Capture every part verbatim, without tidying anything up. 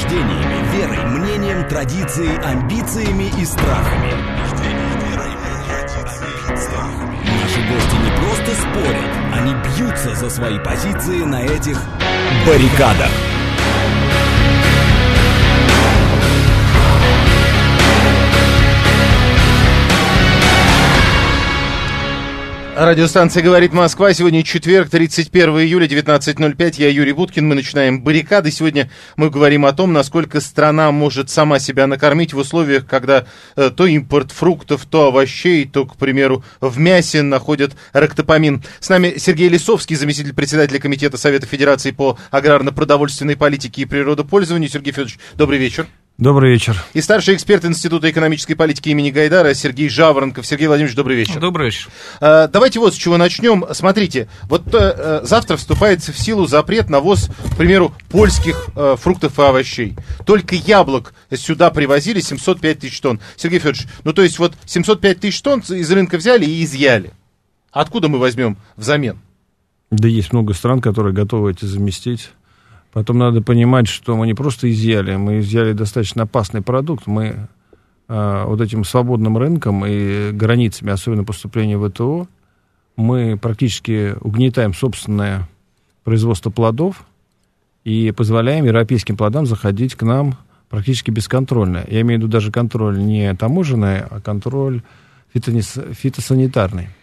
убеждениями, верой, мнением, традицией, амбициями и страхами. Наши гости не просто спорят, они бьются за свои позиции на этих баррикадах. Радиостанция «Говорит Москва». Сегодня четверг, тридцать первого июля, девятнадцать ноль пять. Я Юрий Буткин. Мы начинаем баррикады. Сегодня мы говорим о том, насколько страна может сама себя накормить в условиях, когда э, то импорт фруктов, то овощей, то, к примеру, в мясе находят рактопамин. С нами Сергей Лисовский, заместитель председателя Комитета Совета Федерации по аграрно-продовольственной политике и природопользованию. Сергей Федорович, добрый вечер. Добрый вечер. И старший эксперт Института экономической политики имени Гайдара Сергей Жаворонков. Сергей Владимирович, добрый вечер. Добрый вечер. А, давайте вот с чего начнем. Смотрите, вот а, завтра вступает в силу запрет на ввоз, к примеру, польских а, фруктов и овощей. Только яблок сюда привозили семьсот пять тысяч тонн. Сергей Федорович, ну то есть вот семьсот пять тысяч тонн из рынка взяли и изъяли. Откуда мы возьмем взамен? Да есть много стран, которые готовы эти заместить. Потом надо понимать, что мы не просто изъяли, мы изъяли достаточно опасный продукт. Мы э, вот этим свободным рынком и границами, особенно поступления в ВТО, мы практически угнетаем собственное производство плодов и позволяем европейским плодам заходить к нам практически бесконтрольно. Я имею в виду даже контроль не таможенный, а контроль фитосанитарный.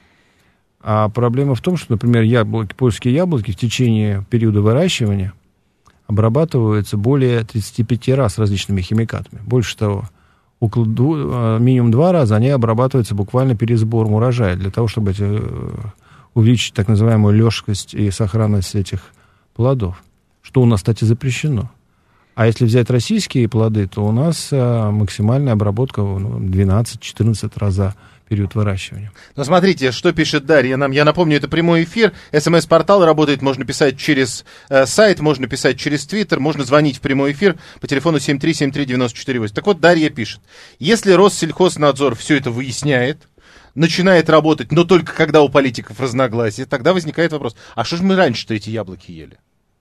А проблема в том, что, например, яблоки, польские яблоки в течение периода выращивания обрабатываются более тридцати пяти раз различными химикатами. Больше того, около двух, минимум два раза они обрабатываются буквально перед сбором урожая, для того, чтобы эти, увеличить так называемую лёжкость и сохранность этих плодов, что у нас, кстати, запрещено. А если взять российские плоды, то у нас максимальная обработка двенадцать-четырнадцать раз за период выращивания. Ну, смотрите, что пишет Дарья нам. Я напомню, это прямой эфир. СМС-портал работает, можно писать через э, сайт, можно писать через Твиттер, можно звонить в прямой эфир по телефону семь три семь три девять четыре восемь. Так вот, Дарья пишет. Если Россельхознадзор все это выясняет, начинает работать, но только когда у политиков разногласия, тогда возникает вопрос, а что же мы раньше-то эти яблоки ели?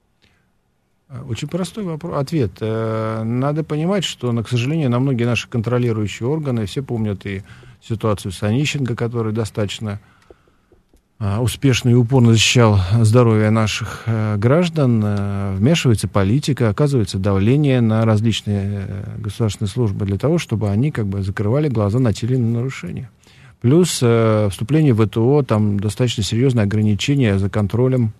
Очень простой вопрос, ответ. Надо понимать, что, к сожалению, на многие наши контролирующие органы, все помнят и ситуацию с Онищенко, который достаточно успешно и упорно защищал здоровье наших граждан, вмешивается политика, оказывается давление на различные государственные службы для того, чтобы они как бы закрывали глаза на те или иные нарушения. Плюс вступление в ВТО, там достаточно серьезные ограничения за контролем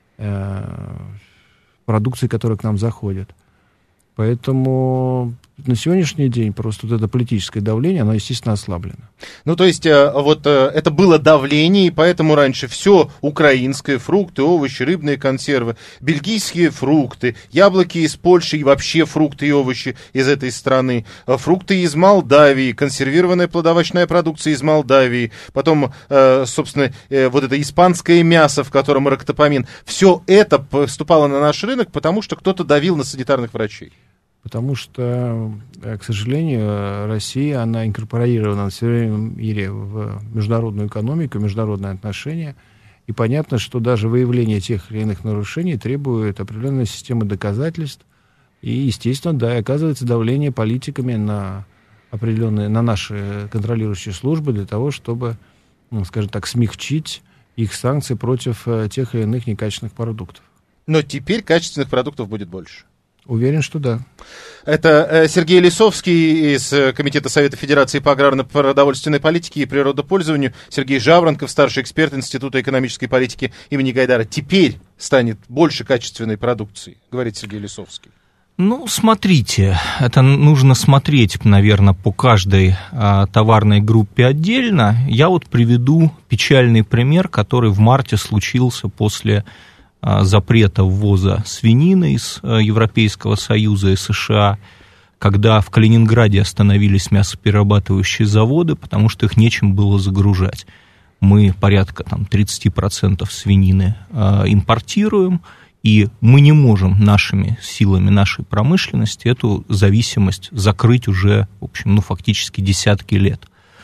продукции, которая к нам заходит. Поэтому на сегодняшний день просто вот это политическое давление, оно, естественно, ослаблено. Ну, то есть, вот это было давление, и поэтому раньше все украинское, фрукты, овощи, рыбные консервы, бельгийские фрукты, яблоки из Польши и вообще фрукты и овощи из этой страны, фрукты из Молдавии, консервированная плодовочная продукция из Молдавии, потом, собственно, вот это испанское мясо, в котором рактопамин, все это поступало на наш рынок, потому что кто-то давил на санитарных врачей. Потому что, к сожалению, Россия, она инкорпорирована в современном мире в международную экономику, международные отношения. И понятно, что даже выявление тех или иных нарушений требует определенной системы доказательств. И, естественно, да, и оказывается давление политиками на определенные, на наши контролирующие службы для того, чтобы, ну, скажем так, смягчить их санкции против тех или иных некачественных продуктов. Но теперь качественных продуктов будет больше. Уверен, что да. Это Сергей Лисовский из Комитета Совета Федерации по аграрно-продовольственной политике и природопользованию, Сергей Жаворонков, старший эксперт Института экономической политики имени Гайдара. Теперь станет больше качественной продукции, говорит Сергей Лисовский. Ну, смотрите, это нужно смотреть, наверное, по каждой а, товарной группе отдельно. Я вот приведу печальный пример, который в марте случился после запрета ввоза свинины из Европейского Союза и США, когда в Калининграде остановились мясоперерабатывающие заводы, потому что их нечем было загружать. Мы порядка там, тридцать процентов свинины э, импортируем, и мы не можем нашими силами нашей промышленности эту зависимость закрыть уже, в общем, ну, фактически десятки лет.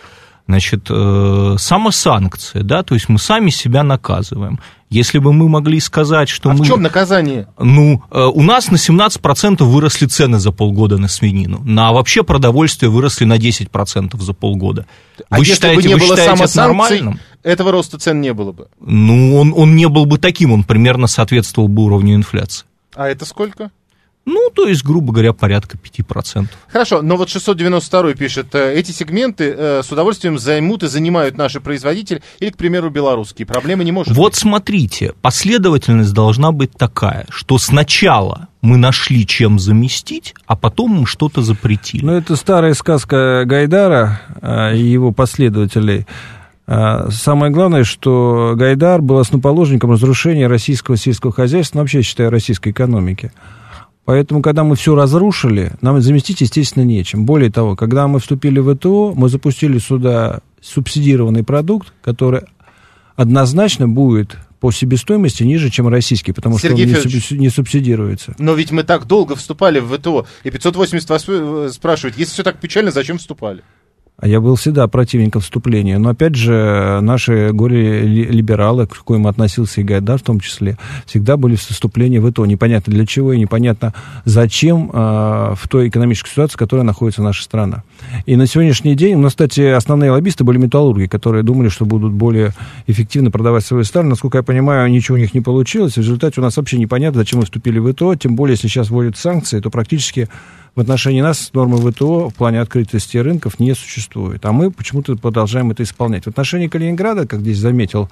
Значит, э, самосанкция, да, то есть мы сами себя наказываем. Если бы мы могли сказать, что а мы... в чем наказание? Ну, э, у нас на семнадцать процентов выросли цены за полгода на свинину, на вообще продовольствие выросли на десять процентов за полгода. А вы если считаете, бы не вы было считаете это самосанкций, нормальным? Этого роста цен не было бы. Ну, он, он не был бы таким, он примерно соответствовал бы уровню инфляции. А это сколько? Ну, то есть, грубо говоря, порядка пять процентов. Хорошо, но вот шестьсот девяносто второй пишет, эти сегменты э, с удовольствием займут и занимают наши производители, или, к примеру, белорусские. Проблемы не может Вот быть. Смотрите, последовательность должна быть такая, что сначала мы нашли чем заместить, а потом мы что-то запретили. Ну, это старая сказка Гайдара и его последователей. Самое главное, что Гайдар был основоположником разрушения российского сельского хозяйства, ну, вообще, я считаю, российской экономики. Поэтому, когда мы все разрушили, нам заместить, естественно, нечем. Более того, когда мы вступили в ВТО, мы запустили сюда субсидированный продукт, который однозначно будет по себестоимости ниже, чем российский, потому Сергей что он не, не субсидируется. Но ведь мы так долго вступали в ВТО, и пятьсот восемьдесят восемь спрашивает, если все так печально, зачем вступали? А я был всегда противником вступления. Но, опять же, наши горе-либералы, к коим относился и Гайдар в том числе, всегда были в вступлении в ВТО. Непонятно для чего и непонятно зачем э, в той экономической ситуации, в которой находится наша страна. И на сегодняшний день, у нас, кстати, основные лоббисты были металлурги, которые думали, что будут более эффективно продавать свою сталь. Насколько я понимаю, ничего у них не получилось. В результате у нас вообще непонятно, зачем мы вступили в ВТО. Тем более, если сейчас вводят санкции, то практически в отношении нас нормы ВТО в плане открытости рынков не существует. А мы почему-то продолжаем это исполнять. В отношении Калининграда, как здесь заметил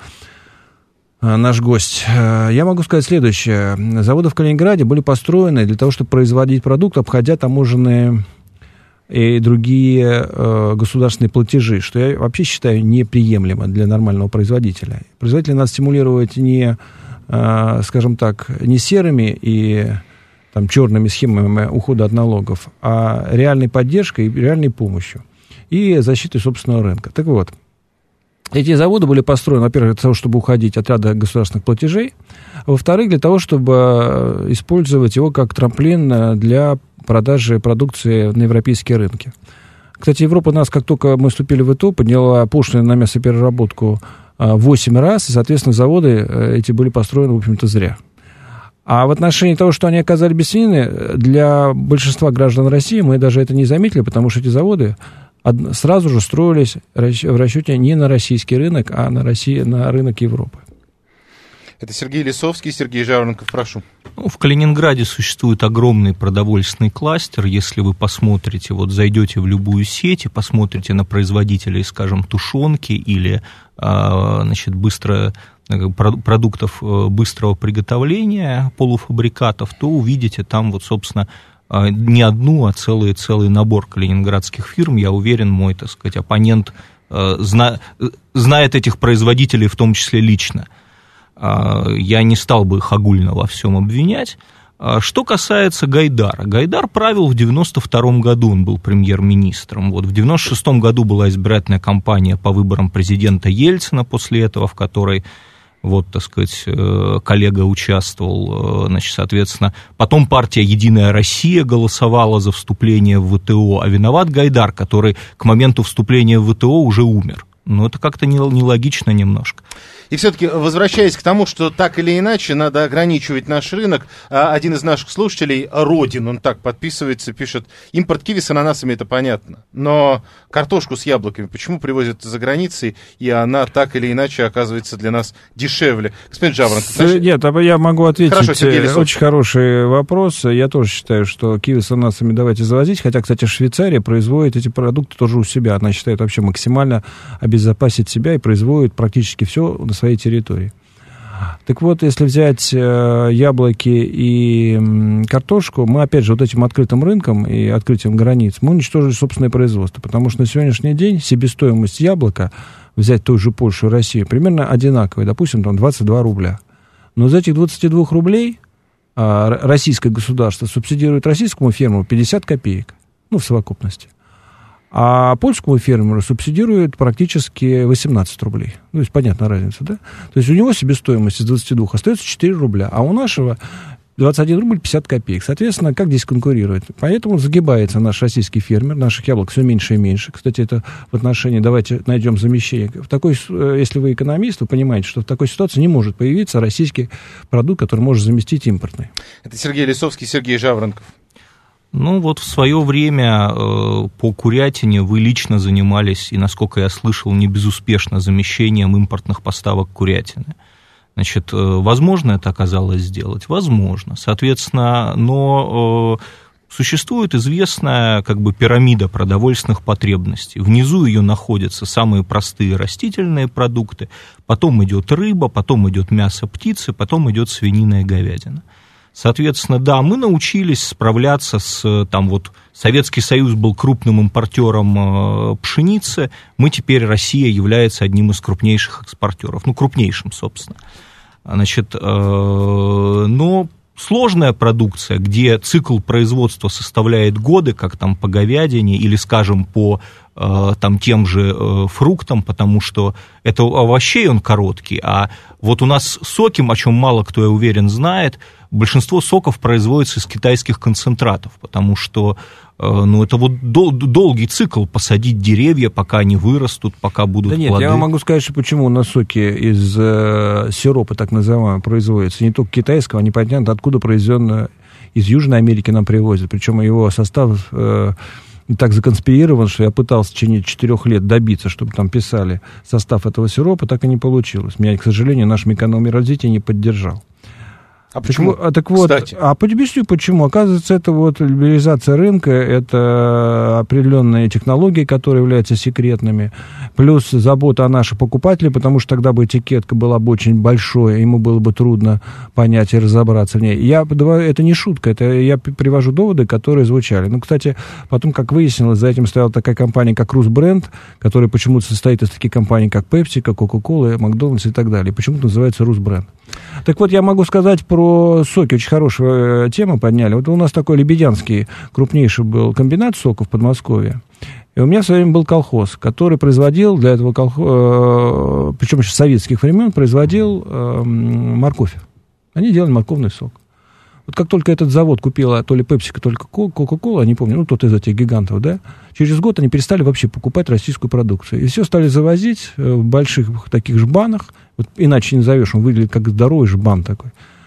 наш гость, я могу сказать следующее. Заводы в Калининграде были построены для того, чтобы производить продукт, обходя таможенные и другие э, государственные платежи, что я вообще считаю неприемлемо для нормального производителя. Производителя надо стимулировать не, э, скажем так, не серыми и там, черными схемами ухода от налогов, а реальной поддержкой и реальной помощью и защитой собственного рынка. Так вот, эти заводы были построены, во-первых, для того, чтобы уходить от ряда государственных платежей, а во-вторых, для того, чтобы использовать его как трамплин для продажи продукции на европейские рынки. Кстати, Европа нас, как только мы вступили в ВТО, подняла пошлины на мясопереработку восемь раз, и, соответственно, заводы эти были построены, в общем-то, зря. А в отношении того, что они оказались без свинины, для большинства граждан России мы даже это не заметили, потому что эти заводы сразу же строились в расчете не на российский рынок, а на, России, на рынок Европы. Это Сергей Лисовский, Сергей Жаворонков, прошу. Ну, в Калининграде существует огромный продовольственный кластер. Если вы посмотрите, вот зайдете в любую сеть и посмотрите на производителей, скажем, тушенки или, значит, быстро... продуктов быстрого приготовления, полуфабрикатов, то увидите там вот, собственно, не одну, а целый, целый набор калининградских фирм. Я уверен, мой, так сказать, оппонент зна, знает этих производителей в том числе лично. Я не стал бы их огульно во всем обвинять. Что касается Гайдара. Гайдар правил в девяносто втором году, он был премьер-министром. Вот в девяносто шестом году была избирательная кампания по выборам президента Ельцина после этого, в которой, вот, так сказать, коллега участвовал, значит, соответственно. Потом партия «Единая Россия» голосовала за вступление в ВТО, а виноват Гайдар, который к моменту вступления в ВТО уже умер. Ну, это как-то нелогично немножко. И все-таки, возвращаясь к тому, что так или иначе надо ограничивать наш рынок, один из наших слушателей, Родин, он так подписывается, пишет, импорт киви с ананасами, это понятно, но картошку с яблоками почему привозят за границей, и она так или иначе оказывается для нас дешевле? Господин Жаворонков, значит... Нет, я могу ответить. Хорошо, Сергей Лисовский. Очень хороший вопрос. Я тоже считаю, что киви с ананасами давайте завозить, хотя, кстати, Швейцария производит эти продукты тоже у себя. Она считает вообще максимально обезопасить себя и производит практически все на своей территории. Так вот, если взять э, яблоки и м, картошку, мы, опять же, вот этим открытым рынком и открытием границ, мы уничтожили собственное производство, потому что на сегодняшний день себестоимость яблока, взять ту же Польшу и Россию, примерно одинаковая, допустим, там двадцать два рубля. Но из этих двадцати двух рублей э, российское государство субсидирует российскому фермеру пятьдесят копеек, ну, в совокупности. А польскому фермеру субсидируют практически восемнадцать рублей. Ну, то есть, понятна разница, да? То есть, у него себестоимость из двадцати двух остается четыре рубля, а у нашего двадцать один рубль пятьдесят копеек. Соответственно, как здесь конкурировать? Поэтому загибается наш российский фермер, наших яблок все меньше и меньше. Кстати, это в отношении, давайте найдем замещение. В такой, если вы экономист, вы понимаете, что в такой ситуации не может появиться российский продукт, который может заместить импортный. Это Сергей Лисовский, Сергей Жаворонков. Ну, вот в свое время э, по курятине вы лично занимались, и, насколько я слышал, не безуспешно замещением импортных поставок курятины. Значит, э, возможно это оказалось сделать? Возможно. Соответственно, но э, существует известная как бы пирамида продовольственных потребностей. Внизу ее находятся самые простые растительные продукты, потом идет рыба, потом идет мясо птицы, потом идет свинина и говядина. Соответственно, да, мы научились справляться с, там вот, Советский Союз был крупным импортером пшеницы, мы теперь, Россия является одним из крупнейших экспортеров, ну, крупнейшим, собственно. Значит, но сложная продукция, где цикл производства составляет годы, как там по говядине или, скажем, по там, тем же фруктам, потому что это овощей он короткий, а вот у нас соки, о чем мало кто, я уверен, знает, большинство соков производится из китайских концентратов, потому что ну, это вот дол- долгий цикл посадить деревья, пока они вырастут, пока будут да нет, плоды. Я могу сказать, что почему у нас соки из э, сиропа, так называемого, производятся. Не только китайского, непонятно, откуда произведено, из Южной Америки нам привозят. Причем его состав э, так законспирирован, что я пытался в течение четырех лет добиться, чтобы там писали состав этого сиропа, так и не получилось. Меня, к сожалению, наш Минэкономразвития не поддержал. А почему? Так, так вот, Кстати. а объясню почему. Оказывается, это вот либерализация рынка, это определенные технологии, которые являются секретными, плюс забота о наших покупателях, потому что тогда бы этикетка была бы очень большой, ему было бы трудно понять и разобраться в ней. Я, это не шутка, это я привожу доводы, которые звучали. Ну, кстати, потом, как выяснилось, за этим стояла такая компания, как Русбренд, которая почему-то состоит из таких компаний, как Пепси, как Кока-Кола, Макдональдс и так далее. Почему-то называется Русбренд. Так вот, я могу сказать про соки. Очень хорошая тема подняли. Вот у нас такой лебедянский крупнейший был комбинат соков в Подмосковье. И у меня в свое время был колхоз, который производил для этого колхоза, причем еще с советских времен, производил э, морковь. Они делали морковный сок. Вот как только этот завод купила то ли Пепси, то ли Кока-Кола, не помню, ну, тот из этих гигантов, да, через год они перестали вообще покупать российскую продукцию. И все стали завозить в больших таких жбанах, вот иначе не назовешь, он выглядит как здоровый жбан такой,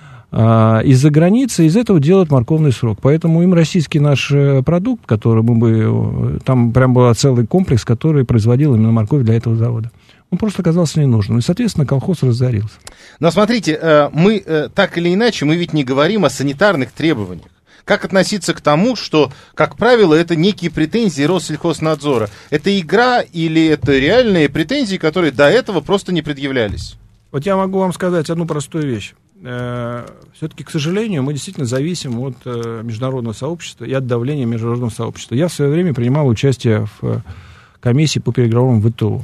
а, из-за границы, из этого делают морковный сок. Поэтому им российский наш продукт, который мы бы, там прям был целый комплекс, который производил именно морковь для этого завода. Он просто оказался ненужным. И, соответственно, колхоз разорился. Но смотрите, мы так или иначе, мы ведь не говорим о санитарных требованиях. Как относиться к тому, что, как правило, это некие претензии Россельхознадзора? Это игра или это реальные претензии, которые до этого просто не предъявлялись? Вот я могу вам сказать одну простую вещь. Все-таки, к сожалению, мы действительно зависим от международного сообщества и от давления международного сообщества. Я в свое время принимал участие в комиссии по переговорам в ВТО.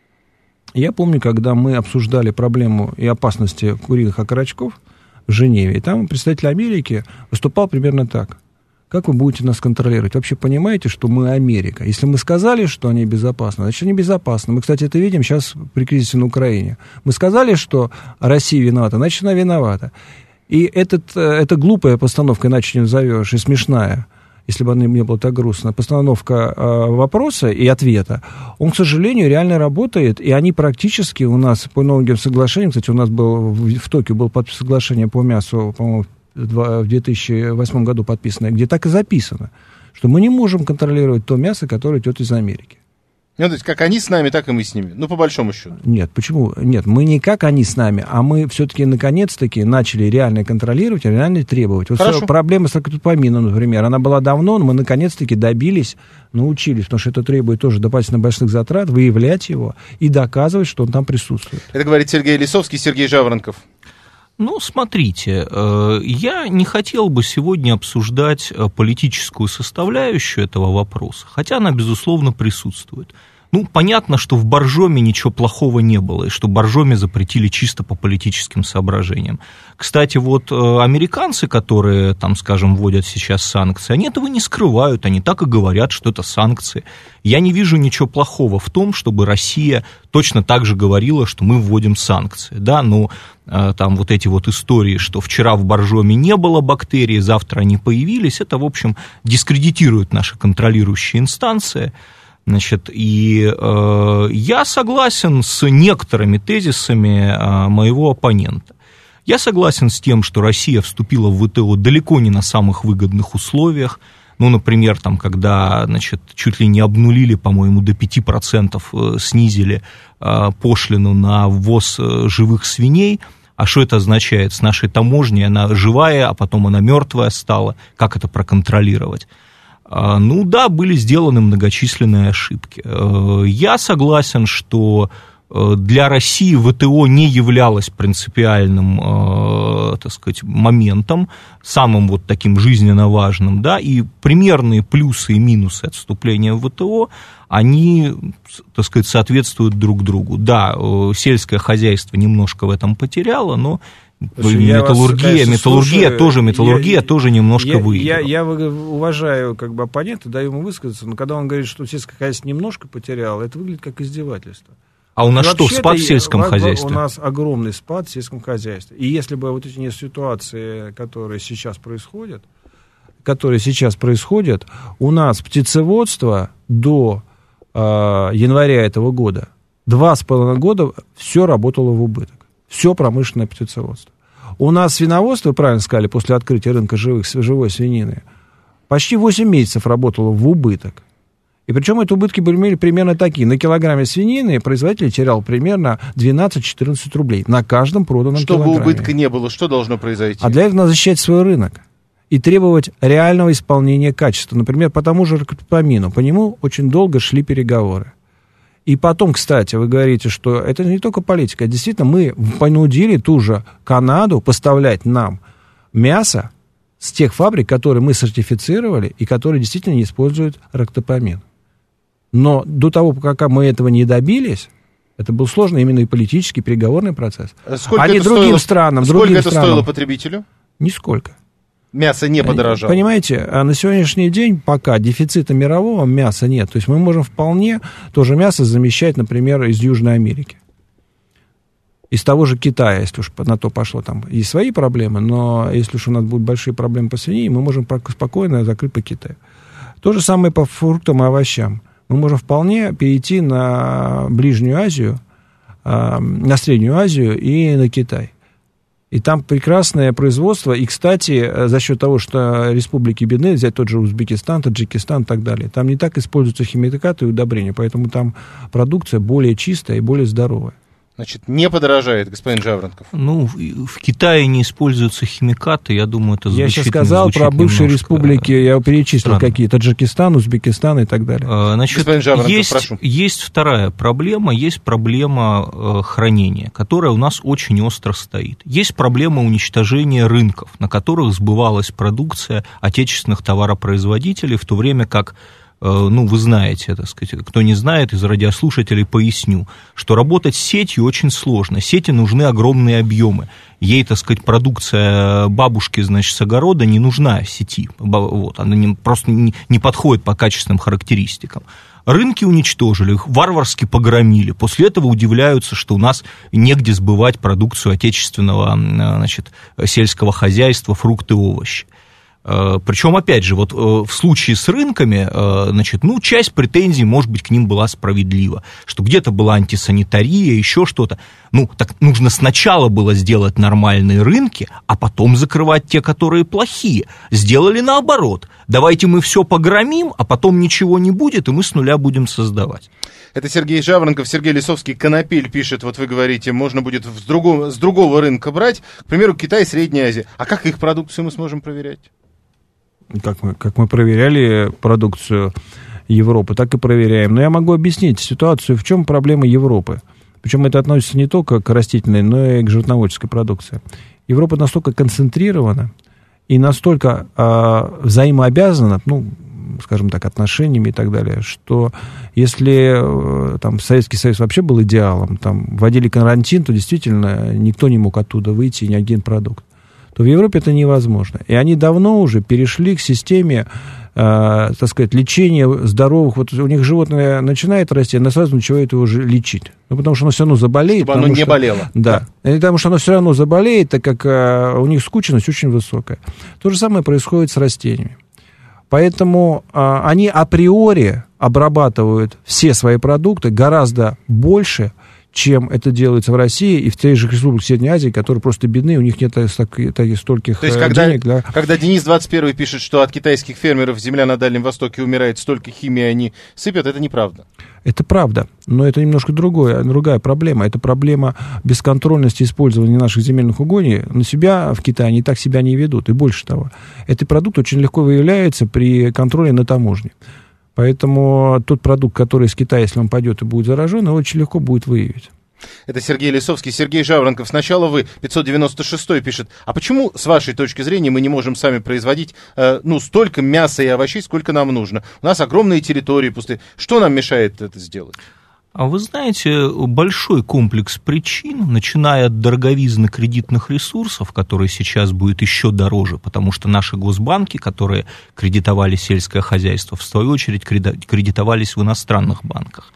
Я помню, когда мы обсуждали проблему и опасности куриных окорочков в Женеве, и там представитель Америки выступал примерно так. Как вы будете нас контролировать? Вообще понимаете, что мы Америка? Если мы сказали, что они безопасны, значит, они безопасны. Мы, кстати, это видим сейчас при кризисе на Украине. Мы сказали, что Россия виновата, значит, она виновата. И этот, эта глупая постановка, иначе не назовешь, и смешная, если бы она не была так грустна, постановка э, вопроса и ответа, он, к сожалению, реально работает, и они практически у нас по многим соглашениям, кстати, у нас был в, в Токио было подписано соглашение по мясу, по-моему, в две тысячи восьмом году подписанное, где так и записано, что мы не можем контролировать то мясо, которое идет из Америки. Ну, то есть, как они с нами, так и мы с ними. Ну, по большому счету. Нет, почему? Нет, мы не как они с нами, а мы все-таки, наконец-таки, начали реально контролировать, реально требовать. Вот Хорошо. Проблема с лактотупамином, например, она была давно, но мы, наконец-таки, добились, научились, потому что это требует тоже допустим больших затрат, выявлять его и доказывать, что он там присутствует. Это говорит Сергей Лисовский, Сергей Жаворонков. Ну, смотрите, я не хотел бы сегодня обсуждать политическую составляющую этого вопроса, хотя она, безусловно, присутствует. Ну, понятно, что в Боржоме ничего плохого не было, и что Боржоме запретили чисто по политическим соображениям. Кстати, вот американцы, которые, там, скажем, вводят сейчас санкции, они этого не скрывают, они так и говорят, что это санкции. Я не вижу ничего плохого в том, чтобы Россия точно так же говорила, что мы вводим санкции, да, но там вот эти вот истории, что вчера в Боржоме не было бактерий, завтра они появились, это, в общем, дискредитирует наши контролирующие инстанции. Значит, и э, я согласен с некоторыми тезисами э, моего оппонента. Я согласен с тем, что Россия вступила в ВТО далеко не на самых выгодных условиях. Ну, например, там, когда, значит, чуть ли не обнулили, по-моему, до пяти процентов снизили э, пошлину на ввоз живых свиней. А что это означает? С нашей таможней она живая, а потом она мертвая стала. Как это проконтролировать? Ну да, были сделаны многочисленные ошибки. Я согласен, что для России ВТО не являлось принципиальным, так сказать, моментом, самым вот таким жизненно важным, да, и примерные плюсы и минусы от вступления в ВТО, они, так сказать, соответствуют друг другу. Да, сельское хозяйство немножко в этом потеряло, но Слушай, металлургия, вас, конечно, металлургия слушаю, тоже, металлургия я, тоже немножко я, выиграла. Я, я уважаю как бы оппонента, даю ему высказаться, но когда он говорит, что сельское хозяйство немножко потеряло, это выглядит как издевательство. А у нас что, спад в сельском хозяйстве? У нас огромный спад в сельском хозяйстве. И если бы вот эти ситуации, которые сейчас происходят, которые сейчас происходят, у нас птицеводство до э, января этого года, два с половиной года все работало в убыток. Все промышленное птицеводство. У нас свиноводство, вы правильно сказали, после открытия рынка живых, живой свинины, почти восемь месяцев работало в убыток. И причем эти убытки были примерно такие. На килограмме свинины производитель терял примерно двенадцать-четырнадцать рублей на каждом проданном Чтобы килограмме. Чтобы убытка не было, что должно произойти? А для этого надо защищать свой рынок и требовать реального исполнения качества. Например, по тому же ракотопамину. По нему очень долго шли переговоры. И потом, кстати, вы говорите, что это не только политика. Действительно, мы понудили ту же Канаду поставлять нам мясо с тех фабрик, которые мы сертифицировали и которые действительно не используют ракотопамин. Но до того, пока мы этого не добились, это был сложный именно и политический, переговорный процесс. Сколько а не другим стоило, странам. Сколько другим это странам. стоило потребителю? Нисколько. Мясо не подорожало. Понимаете, на сегодняшний день пока дефицита мирового мяса нет. То есть мы можем вполне то же мясо замещать, например, из Южной Америки. Из того же Китая, если уж на то пошло. Там и свои проблемы, но если уж у нас будут большие проблемы по свинине, мы можем спокойно закрыть по Китаю. То же самое по фруктам и овощам. Мы можем вполне перейти на Ближнюю Азию, на Среднюю Азию и на Китай. И там прекрасное производство. И, кстати, за счет того, что республики бедны, взять тот же Узбекистан, Таджикистан и так далее, там не так используются химикаты и удобрения, поэтому там продукция более чистая и более здоровая. Значит, не подорожает, господин Жаворонков. Ну, в Китае не используются химикаты, я думаю, это звучит. Я сейчас сказал про бывшие республики, я перечислил странно. Какие, Таджикистан, Узбекистан и так далее. Значит, господин Жаворонков, есть, прошу. Есть вторая проблема, есть проблема хранения, которая у нас очень остро стоит. Есть проблема уничтожения рынков, на которых сбывалась продукция отечественных товаропроизводителей, в то время как, ну, вы знаете, так сказать, кто не знает, из радиослушателей поясню, что работать с сетью очень сложно. Сети нужны огромные объемы. Ей, так сказать, продукция бабушки, значит, с огорода не нужна сети. Вот, она не, просто не, не подходит по качественным характеристикам. Рынки уничтожили, их варварски погромили. После этого удивляются, что у нас негде сбывать продукцию отечественного, значит, сельского хозяйства, фрукты и овощи. Причем, опять же, вот в случае с рынками, значит, ну, часть претензий, может быть, к ним была справедлива, что где-то была антисанитария, еще что-то. Ну, так нужно сначала было сделать нормальные рынки, а потом закрывать те, которые плохие. Сделали наоборот. Давайте мы все погромим, а потом ничего не будет, и мы с нуля будем создавать. Это Сергей Жаворонков, Сергей Лисовский, Конопель пишет, вот вы говорите, можно будет с другого, с другого рынка брать, к примеру, Китай, Средняя Азия. А как их продукцию мы сможем проверять? Как мы, как мы проверяли продукцию Европы, так и проверяем. Но я могу объяснить ситуацию, в чем проблема Европы. Причем это относится не только к растительной, но и к животноводческой продукции. Европа настолько концентрирована и настолько э, взаимообязана, ну, скажем так, отношениями и так далее, что если там Советский Союз вообще был идеалом, там вводили карантин, то действительно никто не мог оттуда выйти, ни один продукт, то в Европе это невозможно. И они давно уже перешли к системе, э, так сказать, лечения здоровых. Вот у них животное начинает расти, она сразу начинает его же лечить. Ну, потому что оно все равно заболеет. Чтобы оно не что, болело. Да. да. Потому что оно все равно заболеет, так как э, у них скученность очень высокая. То же самое происходит с растениями. Поэтому э, они априори обрабатывают все свои продукты гораздо больше, чем это делается в России и в тех же республиках Средней Азии, которые просто бедны, у них нет таких, стольких То есть, денег. когда, Для... когда Денис двадцать первый пишет, что от китайских фермеров земля на Дальнем Востоке умирает, столько химии они сыпят, это неправда. Это правда, но это немножко другое, другая проблема. Это проблема бесконтрольности использования наших земельных угодий. На себя в Китае они так себя не ведут. И больше того, этот продукт очень легко выявляется при контроле на таможне. Поэтому тот продукт, который из Китая, если он пойдет и будет заражен, его очень легко будет выявить. Это Сергей Лисовский. Сергей Жаворонков. Сначала вы, пятьсот девяносто шестой, пишет, а почему, с вашей точки зрения, мы не можем сами производить э, ну, столько мяса и овощей, сколько нам нужно? У нас огромные территории пустые. Что нам мешает это сделать? А вы знаете, большой комплекс причин, начиная от дороговизны кредитных ресурсов, которые сейчас будет еще дороже, потому что наши госбанки, которые кредитовали сельское хозяйство, в свою очередь кредитовались в иностранных банках,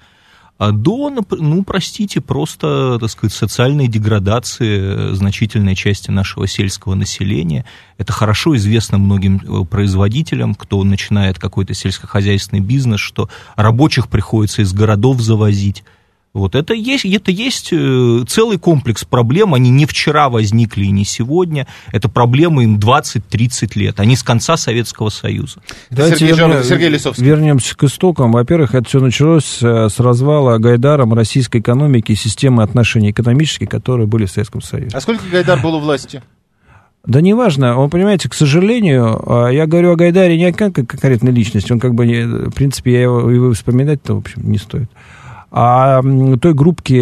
до, ну, простите, просто, так сказать, социальной деградации значительной части нашего сельского населения. Это хорошо известно многим производителям, кто начинает какой-то сельскохозяйственный бизнес, что рабочих приходится из городов завозить. Вот это есть, это есть целый комплекс проблем, они не вчера возникли и не сегодня, это проблемы им двадцать-тридцать лет, они с конца Советского Союза. Сергей, вернем, Сергей Лисовский. Вернемся к истокам. Во-первых, это все началось с развала Гайдаром российской экономики и системы отношений экономических, которые были в Советском Союзе. А сколько Гайдар был у власти? Да неважно, он, понимаете, к сожалению, я говорю о Гайдаре не как о конкретной личности, он как бы, не, в принципе, я его, его вспоминать-то, в общем, не стоит. А той группке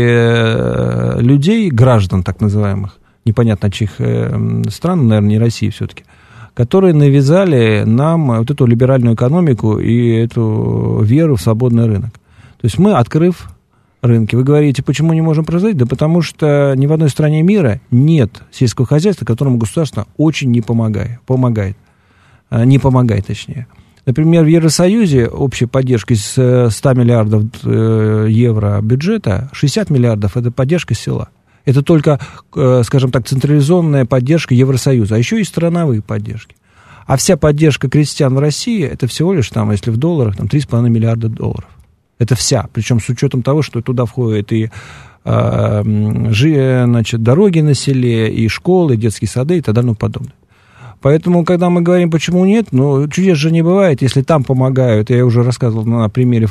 людей, граждан так называемых, непонятно чьих стран, наверное, не России все-таки, которые навязали нам вот эту либеральную экономику и эту веру в свободный рынок. То есть мы, открыв рынки, вы говорите, почему не можем производить? Да потому что ни в одной стране мира нет сельского хозяйства, которому государство очень не помогает, помогает, не помогает, точнее. Например, в Евросоюзе общей поддержкой с ста миллиардов евро бюджета шестьдесят миллиардов – это поддержка села. Это только, скажем так, централизованная поддержка Евросоюза, а еще и страновые поддержки. А вся поддержка крестьян в России – это всего лишь, там, если в долларах, там, три с половиной миллиарда долларов. Это вся, причем с учетом того, что туда входят и э, значит, дороги на селе, и школы, и детские сады, и так далее и тому подобное. Поэтому, когда мы говорим, почему нет, ну, чудес же не бывает, если там помогают, я уже рассказывал на примере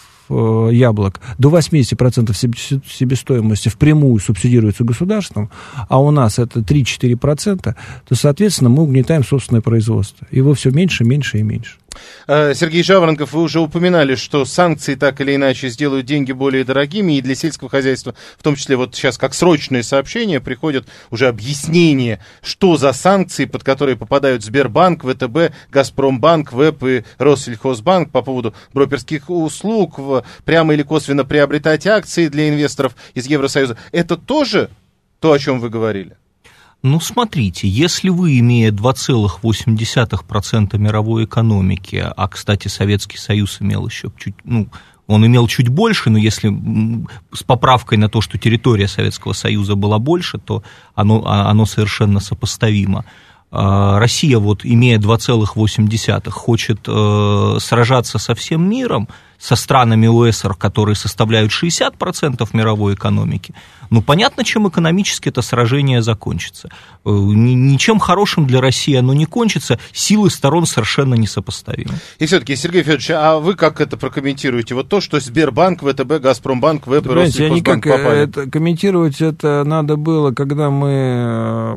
яблок, до восемьдесят процентов себестоимости впрямую субсидируется государством, а у нас это три-четыре процента, то, соответственно, мы угнетаем собственное производство. Его все меньше, меньше и меньше. Сергей Жаворонков, вы уже упоминали, что санкции так или иначе сделают деньги более дорогими, и для сельского хозяйства, в том числе вот сейчас как срочные сообщения, приходят уже объяснения, что за санкции, под которые попадают Сбербанк, ВТБ, Газпромбанк, ВЭП и Россельхозбанк по поводу брокерских услуг, прямо или косвенно приобретать акции для инвесторов из Евросоюза. Это тоже то, о чем вы говорили? Ну, смотрите, если вы, имея два целых восемь десятых процента мировой экономики, а, кстати, Советский Союз имел еще чуть, ну, он имел чуть больше, но если с поправкой на то, что территория Советского Союза была больше, то оно, оно совершенно сопоставимо. Россия, вот, имея два целых восемь десятых, хочет э, сражаться со всем миром, со странами ОЭСР, которые составляют шестьдесят процентов мировой экономики. Ну, понятно, чем экономически это сражение закончится. Э, ничем хорошим для России оно не кончится, силы сторон совершенно несопоставимы. И все-таки, Сергей Федорович, а вы как это прокомментируете? Вот то, что Сбербанк, ВТБ, Газпромбанк, ВЭП и Россельхозбанк попали. Это, комментировать это надо было, когда мы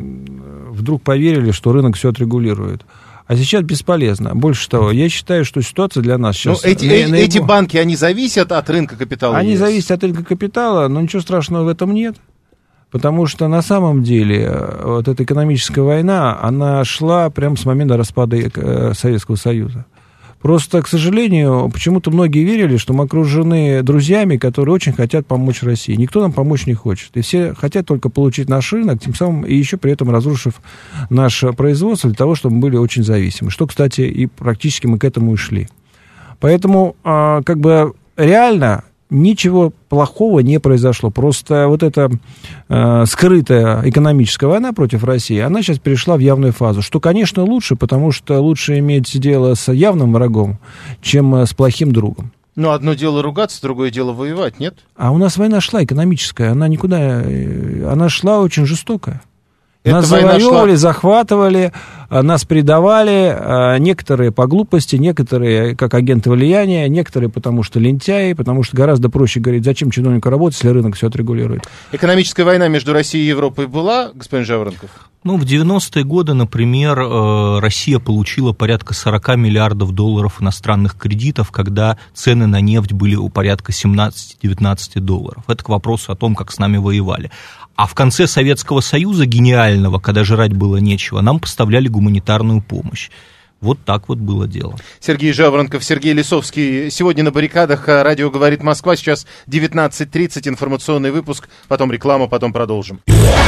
вдруг поверили, что рынок все отрегулирует. А сейчас бесполезно. Больше того, я считаю, что ситуация для нас сейчас... Ну, эти, на, эти, на эти банки, они зависят от рынка капитала? Они зависят от рынка капитала, но ничего страшного в этом нет. Потому что на самом деле вот эта экономическая война, она шла прямо с момента распада Советского Союза. Просто, к сожалению, почему-то многие верили, что мы окружены друзьями, которые очень хотят помочь России. Никто нам помочь не хочет. И все хотят только получить наш рынок, тем самым и еще при этом разрушив наше производство для того, чтобы мы были очень зависимы. Что, кстати, и практически мы к этому и шли. Поэтому, как бы, реально ничего плохого не произошло. Просто вот эта э, скрытая экономическая война против России, она сейчас перешла в явную фазу. Что, конечно, лучше, потому что лучше иметь дело с явным врагом, чем с плохим другом. Ну, одно дело ругаться, другое дело воевать, нет? А у нас война шла экономическая, она никуда... Она шла очень жестокая. Нас завоевывали, шла... захватывали, нас предавали, некоторые по глупости, некоторые как агенты влияния, некоторые потому что лентяи, потому что гораздо проще говорить, зачем чиновнику работать, если рынок все отрегулирует. Экономическая война между Россией и Европой была, господин Жаворонков? Ну, в девяностые годы, например, Россия получила порядка сорок миллиардов долларов иностранных кредитов, когда цены на нефть были у порядка семнадцать-девятнадцать долларов. Это к вопросу о том, как с нами воевали. А в конце Советского Союза, гениального, когда жрать было нечего, нам поставляли гуманитарную помощь. Вот так вот было дело. Сергей Жаворонков, Сергей Лисовский. Сегодня на баррикадах. Радио «Говорит Москва». Сейчас девятнадцать тридцать, информационный выпуск, потом реклама, потом продолжим.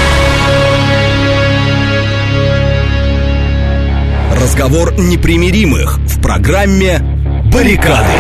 Разговор непримиримых в программе «Баррикады».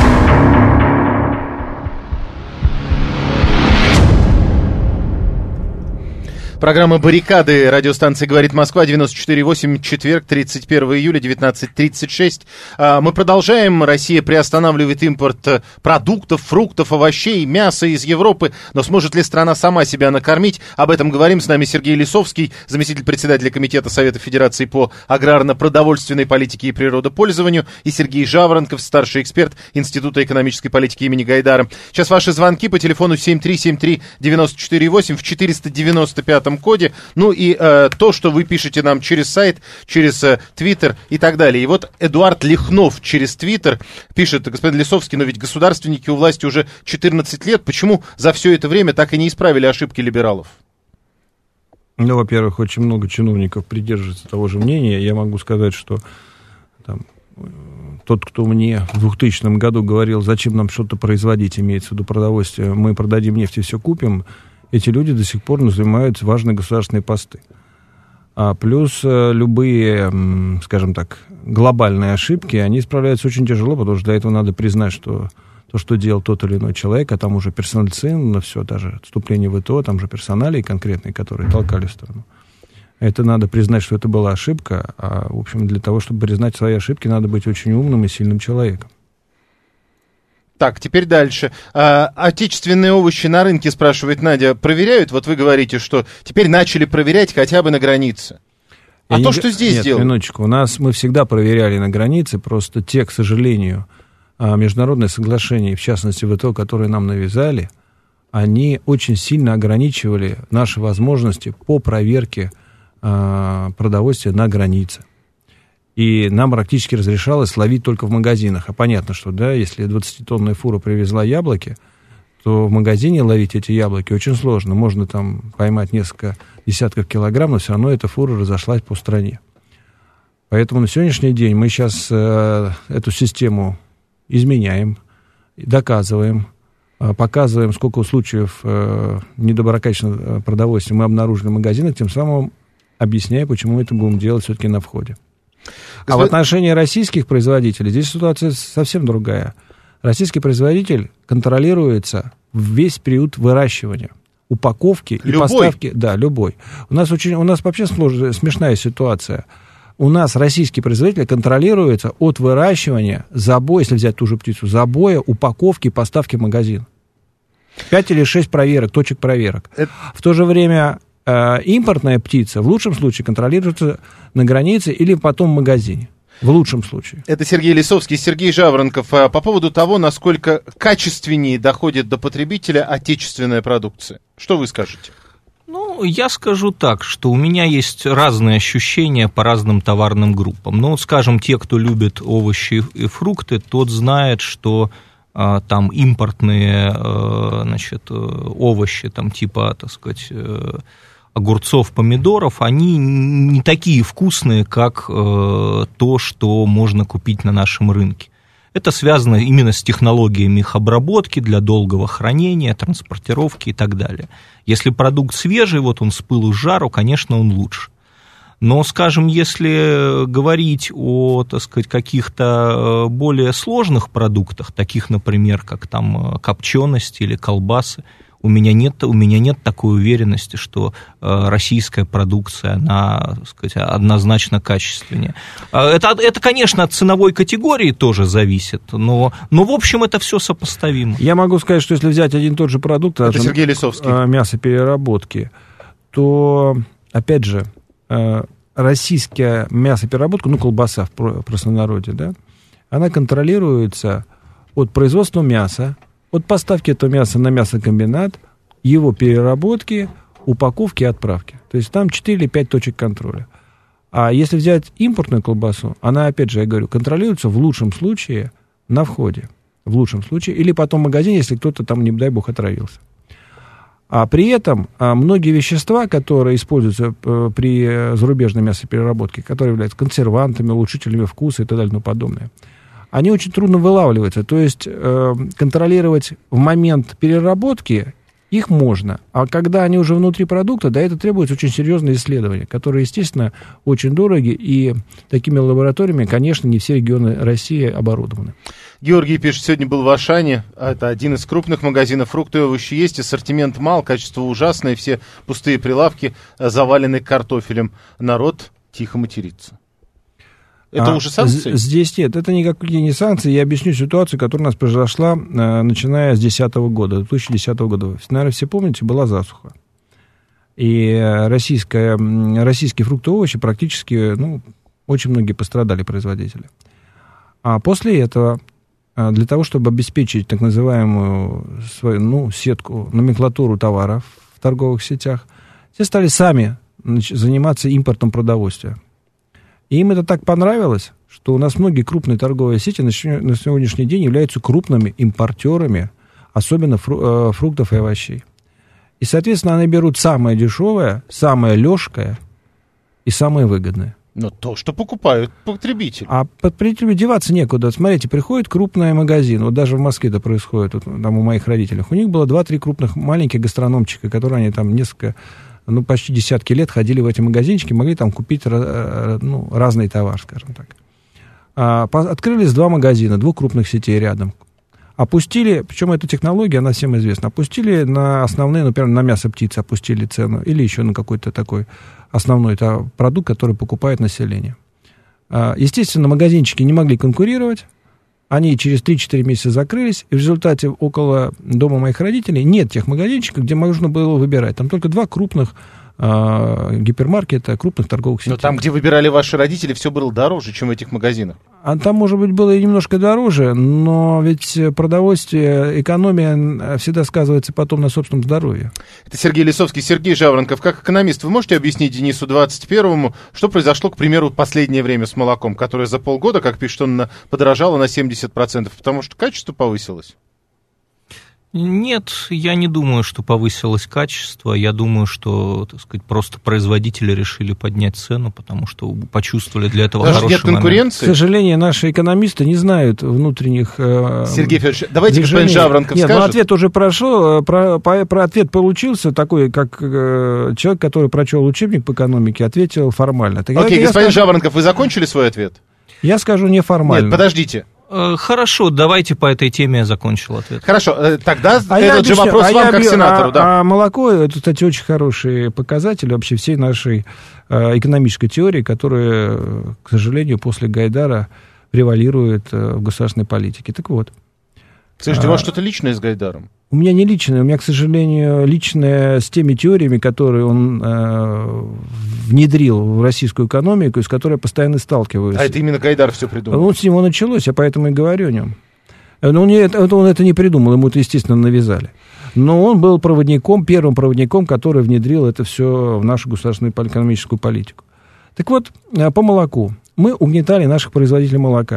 Программа «Баррикады», радиостанции «Говорит Москва», девяносто четыре восемь, четверг, тридцать первого июля, девятнадцать тридцать шесть. Мы продолжаем. Россия приостанавливает импорт продуктов, фруктов, овощей, мяса из Европы. Но сможет ли страна сама себя накормить? Об этом говорим. С нами Сергей Лисовский, заместитель председателя Комитета Совета Федерации по аграрно-продовольственной политике и природопользованию, и Сергей Жаворонков, старший эксперт Института экономической политики имени Гайдара. Сейчас ваши звонки по телефону семь три семь три девять четыре восемь в четыреста девяносто пятом коде, ну и э, то, что вы пишете нам через сайт, через э, Твиттер и так далее. И вот Эдуард Лихнов через Твиттер пишет: господин Лисовский, но ведь государственники у власти уже четырнадцать лет, почему за все это время так и не исправили ошибки либералов? Ну, во-первых, очень много чиновников придерживается того же мнения. Я могу сказать, что там, тот, кто мне в двухтысячном году говорил, зачем нам что-то производить, имеется в виду продовольствие, мы продадим нефть и все купим, эти люди до сих пор занимают важные государственные посты. А плюс любые, скажем так, глобальные ошибки, они исправляются очень тяжело, потому что для этого надо признать, что то, что делал тот или иной человек, а там уже персонализировано все, даже вступление в ИТО, там же персоналии конкретные, которые толкали в страну. Это надо признать, что это была ошибка, а, в общем, для того, чтобы признать свои ошибки, надо быть очень умным и сильным человеком. Так, теперь дальше. А, отечественные овощи на рынке, спрашивает Надя, проверяют? Вот вы говорите, что теперь начали проверять хотя бы на границе. А Я то, не... что здесь Нет, делают? минуточку. У нас мы всегда проверяли на границе, просто те, к сожалению, международные соглашения, в частности, в ИТО, которые нам навязали, они очень сильно ограничивали наши возможности по проверке а, продовольствия на границе. И нам практически разрешалось ловить только в магазинах. А понятно, что, да, если двадцатитонная фура привезла яблоки, то в магазине ловить эти яблоки очень сложно. Можно там поймать несколько десятков килограмм, но все равно эта фура разошлась по стране. Поэтому на сегодняшний день мы сейчас э, эту систему изменяем, доказываем, э, показываем, сколько случаев э, недоброкачественного продовольствия мы обнаружили в магазинах, тем самым объясняя, почему мы это будем делать все-таки на входе. А в отношении российских производителей здесь ситуация совсем другая. Российский производитель контролируется весь период выращивания, упаковки и любой. поставки. Да, любой. У нас, очень, у нас вообще сложная, смешная ситуация. У нас российский производитель контролируется от выращивания, забоя, если взять ту же птицу, забоя, упаковки и поставки в магазин. Пять или шесть проверок, точек проверок. Это... В то же время... импортная птица в лучшем случае контролируется на границе или потом в магазине. В лучшем случае. Это Сергей Лисовский, Сергей Жаворонков. По поводу того, насколько качественнее доходит до потребителя отечественная продукция. Что вы скажете? Ну, я скажу так, что у меня есть разные ощущения по разным товарным группам. Ну, скажем, те, кто любит овощи и фрукты, тот знает, что а, там импортные, а, значит, овощи, там типа, так сказать, огурцов, помидоров, они не такие вкусные, как э, то, что можно купить на нашем рынке. Это связано именно с технологиями их обработки для долгого хранения, транспортировки и так далее. Если продукт свежий, вот он с пылу с жару, конечно, он лучше. Но, скажем, если говорить о, так сказать, каких-то более сложных продуктах, таких, например, как там копчености или колбасы, у меня нет, у меня нет такой уверенности, что российская продукция, она, так сказать, однозначно качественнее. Это, это, конечно, от ценовой категории тоже зависит, но, но, в общем, это все сопоставимо. Я могу сказать, что если взять один и тот же продукт, это Сергей Лисовский, мясопереработки, то, опять же, российская мясопереработка, ну, колбаса в простонародье, да, она контролируется от производства мяса, от поставки этого мяса на мясокомбинат, его переработки, упаковки и отправки. То есть там четыре или пять точек контроля. А если взять импортную колбасу, она, опять же, я говорю, контролируется в лучшем случае на входе. В лучшем случае. Или потом в магазине, если кто-то там, не дай бог, отравился. А при этом а, многие вещества, которые используются э, при зарубежной мясопереработке, которые являются консервантами, улучшителями вкуса и так далее и тому подобное, они очень трудно вылавливаются. То есть э, контролировать в момент переработки их можно. А когда они уже внутри продукта, да, это требуется очень серьезные исследования, которые, естественно, очень дороги, и такими лабораториями, конечно, не все регионы России оборудованы. Георгий пишет, сегодня был в Ашане, это один из крупных магазинов, фрукты и овощи есть, ассортимент мал, качество ужасное, все пустые прилавки завалены картофелем. Народ тихо матерится. Это а, уже санкции? Здесь нет, это никакие не санкции. Я объясню ситуацию, которая у нас произошла, э, начиная с две тысячи десятого года. две тысячи десятого года. Наверное, все помните, была засуха. И российская, российские фрукты и овощи практически, ну, очень многие пострадали производители. А после этого, для того, чтобы обеспечить так называемую свою, ну, сетку, номенклатуру товаров в торговых сетях, все стали сами заниматься импортом продовольствия. И им это так понравилось, что у нас многие крупные торговые сети на сегодняшний день являются крупными импортерами, особенно фруктов и овощей. И, соответственно, они берут самое дешевое, самое лёжкое и самое выгодное. Но то, что покупают потребители. А потребителю деваться некуда. Смотрите, приходит крупный магазин, вот даже в Москве это происходит, вот, там у моих родителей. У них было два-три крупных маленьких гастрономчика, которые они там несколько... ну, почти десятки лет ходили в эти магазинчики, могли там купить, ну, разный товар, скажем так. А, по, открылись два магазина, двух крупных сетей рядом. Опустили, причем эта технология, она всем известна, опустили на основные, например, на мясо птицы опустили цену, или еще на какой-то такой основной это продукт, который покупает население. А, естественно, магазинчики не могли конкурировать, они через три-четыре месяца закрылись, и в результате около дома моих родителей нет тех магазинчиков, где можно было выбирать. Там только два крупных э, гипермаркета, крупных торговых сетей. Но там, где выбирали ваши родители, все было дороже, чем в этих магазинах. А там, может быть, было и немножко дороже, но ведь продовольствие, экономия всегда сказывается потом на собственном здоровье. Это Сергей Лисовский. Сергей Жаворонков, как экономист, вы можете объяснить Денису двадцать первому, что произошло, к примеру, в последнее время с молоком, которое за полгода, как пишет он, подорожало на семьдесят процентов, потому что качество повысилось? Нет, я не думаю, что повысилось качество. Я думаю, что, так сказать, просто производители решили поднять цену, потому что почувствовали для этого Даже хороший нет конкуренции? Момент. К сожалению, наши экономисты не знают внутренних... Э, Сергей Федорович, давайте господин Жаворонков Нет, скажет. ну ответ уже прошел. Про, про, про ответ получился такой, как э, человек, который прочел учебник по экономике, ответил формально. Так, Окей, я, господин я скажу, Жаворонков, вы закончили свой ответ? Я скажу неформально. Нет, подождите. Хорошо, давайте по этой теме я закончил ответ. Хорошо, тогда а этот же вопрос а вам, как объясню, сенатору. А, да. а молоко, это, кстати, очень хороший показатель вообще всей нашей э, экономической теории, которая, к сожалению, после Гайдара превалирует э, в государственной политике. Так вот. Слушайте, а, у вас что-то личное с Гайдаром? У меня не личное, у меня, к сожалению, личное с теми теориями, которые он э, внедрил в российскую экономику, с которой я постоянно сталкиваюсь. А это именно Гайдар все придумал? Ну, с него началось, я поэтому и говорю о нем. Но он, это, он это не придумал, ему это, естественно, навязали. Но он был проводником, первым проводником, который внедрил это все в нашу государственную экономическую политику. Так вот, по молоку. Мы угнетали наших производителей молока.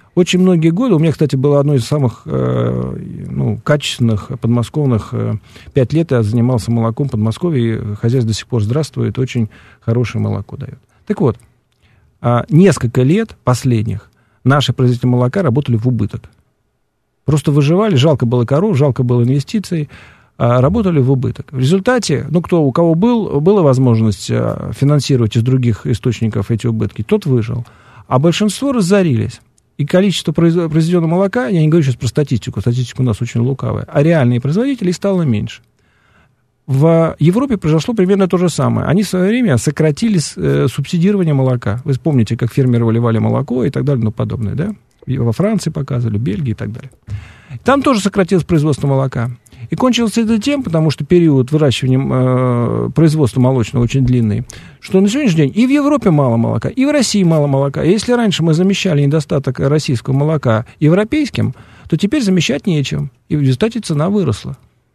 Очень многие годы, у меня, кстати, было одно из самых э, ну, качественных подмосковных, э, пять лет я занимался молоком в Подмосковье, и хозяйство до сих пор здравствует, очень хорошее молоко дает. Так вот, э, несколько лет последних наши производители молока работали в убыток. Просто выживали, жалко было коров, жалко было инвестиций, э, работали в убыток. В результате, ну, кто, у кого был, была возможность э, финансировать из других источников эти убытки, тот выжил. А большинство разорились. И количество произведенного молока, я не говорю сейчас про статистику, статистика у нас очень лукавая, а реальные производители стало меньше. В Европе произошло примерно то же самое. Они в свое время сократили субсидирование молока. Вы помните, как фермеры выливали молоко и так далее, ну, подобное, да? Во Франции показывали, Бельгии и так далее. Там тоже сократилось производство молока. И кончилось это тем, потому что период выращивания э, производства молочного очень длинный, что на сегодняшний день и в Европе мало молока, и в России мало молока. И если раньше мы замещали недостаток российского молока европейским, то теперь замещать нечем. И в результате цена выросла.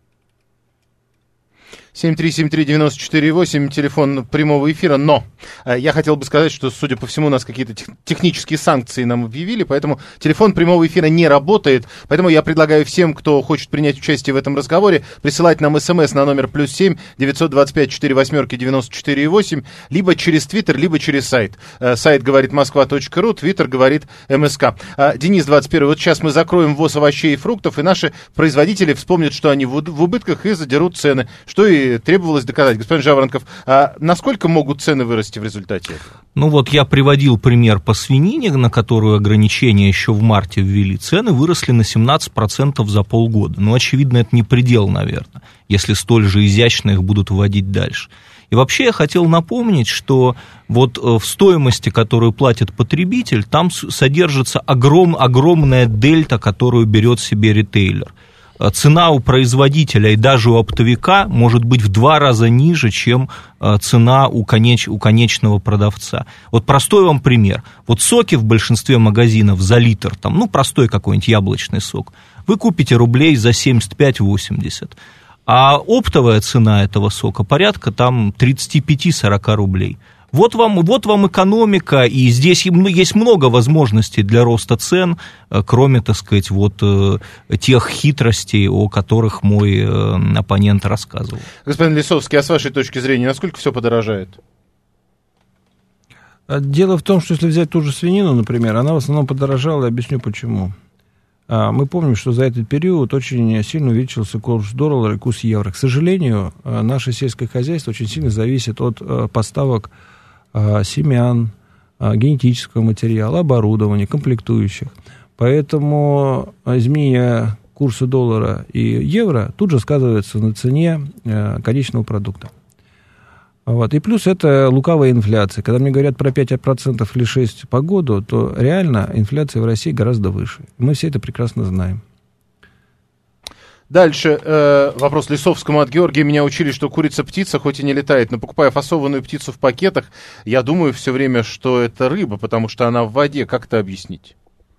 семь три семь три девять четыре восемь, телефон прямого эфира, но э, я хотел бы сказать, что, судя по всему, у нас какие-то тех, технические санкции нам объявили, поэтому телефон прямого эфира не работает, поэтому я предлагаю всем, кто хочет принять участие в этом разговоре, присылать нам смс на номер плюс семь девятьсот двадцать пять сорок восемь девяносто четыре восемь, либо через твиттер, либо через сайт. Э, сайт говорит москва точка ру, твиттер говорит МСК. Э, Денис двадцать первый, вот сейчас мы закроем ввоз овощей и фруктов, и наши производители вспомнят, что они в, в убытках и задерут цены, что и требовалось доказать. Господин Жаворонков, а насколько могут цены вырасти в результате этого? Ну вот я приводил пример по свинине, на которую ограничения еще в марте ввели. Цены выросли на семнадцать процентов за полгода. Ну, очевидно, это не предел, наверное, если столь же изящно их будут вводить дальше. И вообще я хотел напомнить, что вот в стоимости, которую платит потребитель, там содержится огром, огромная дельта, которую берет себе ритейлер. Цена у производителя и даже у оптовика может быть в два раза ниже, чем цена у, конеч, у конечного продавца. Вот простой вам пример. Вот соки в большинстве магазинов за литр, там, ну, простой какой-нибудь яблочный сок, вы купите рублей за семьдесят пять - восемьдесят. А оптовая цена этого сока порядка там тридцать пять - сорок рублей. Вот вам, вот вам экономика, и здесь есть много возможностей для роста цен, кроме, так сказать, вот тех хитростей, о которых мой оппонент рассказывал. Господин Лисовский, а с вашей точки зрения, насколько все подорожает? Дело в том, что если взять ту же свинину, например, она в основном подорожала, я объясню почему. Мы помним, что за этот период очень сильно увеличился курс доллара и курс евро. К сожалению, наше сельское хозяйство очень сильно зависит от поставок семян, генетического материала, оборудования, комплектующих. Поэтому изменение курса доллара и евро тут же сказывается на цене конечного продукта. Вот. И плюс это лукавая инфляция. Когда мне говорят про пять процентов или шесть процентов по году, то реально инфляция в России гораздо выше. Мы все это прекрасно знаем. Дальше э, вопрос Лисовскому от Георгия. Меня учили, что курица-птица хоть и не летает, но покупая фасованную птицу в пакетах, я думаю все время, что это рыба, потому что она в воде. Как это объяснить?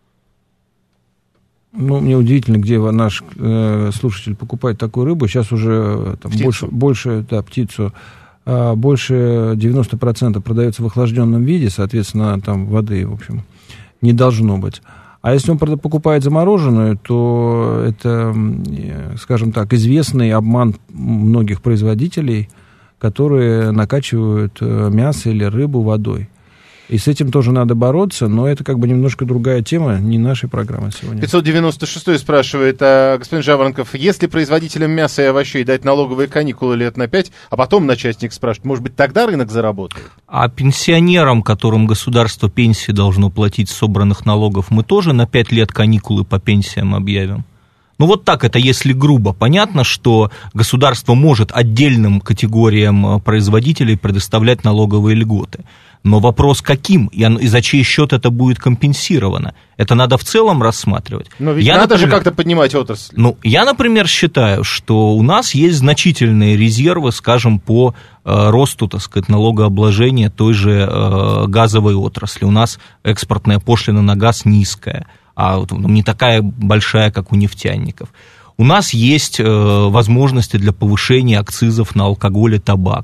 Ну, мне удивительно, где наш э, слушатель покупает такую рыбу. Сейчас уже там, больше, больше да, птицу, э, больше девяносто процентов продается в охлажденном виде, соответственно, там воды, в общем, не должно быть. А если он покупает замороженную, то это, скажем так, известный обман многих производителей, которые накачивают мясо или рыбу водой. И с этим тоже надо бороться, но это как бы немножко другая тема, не нашей программы сегодня. пятьсот девяносто шестой спрашивает, а, господин Жаворонков, если производителям мяса и овощей дать налоговые каникулы лет на пять, а потом начальник спрашивает, может быть, тогда рынок заработает? А пенсионерам, которым государство пенсии должно платить с собранных налогов, мы тоже на пять лет каникулы по пенсиям объявим? Ну вот так это, если грубо. Понятно, что государство может отдельным категориям производителей предоставлять налоговые льготы. Но вопрос каким и за чей счет это будет компенсировано? Это надо в целом рассматривать. Но ведь я, надо например, же как-то поднимать отрасль. Ну, я, например, считаю, что у нас есть значительные резервы, скажем, по э, росту, так сказать, налогообложения той же э, газовой отрасли. У нас экспортная пошлина на газ низкая, а вот, не такая большая, как у нефтяников. У нас есть э, возможности для повышения акцизов на алкоголь и табак.